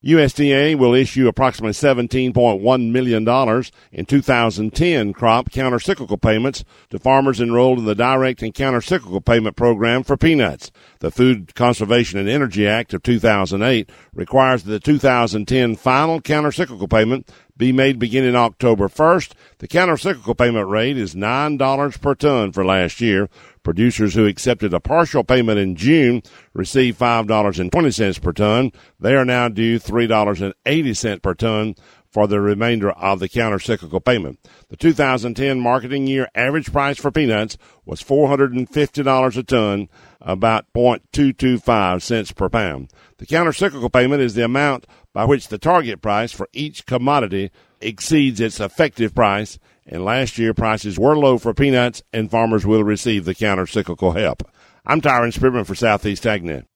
USDA will issue approximately $17.1 million in 2010 crop countercyclical payments to farmers enrolled in the Direct and Countercyclical Payment Program for peanuts. The Food Conservation and Energy Act of 2008 requires that the 2010 final countercyclical payment be made beginning October 1st. The countercyclical payment rate is $9 per ton for last year. Producers who accepted a partial payment in June received $5.20 per ton. They are now due $3.80 per ton for the remainder of the countercyclical payment. The 2010 marketing year average price for peanuts was $450 a ton, about 0.225 cents per pound. The countercyclical payment is the amount by which the target price for each commodity exceeds its effective price, and last year prices were low for peanuts, and farmers will receive the countercyclical help. I'm Tyron Spearman for Southeast AgNet.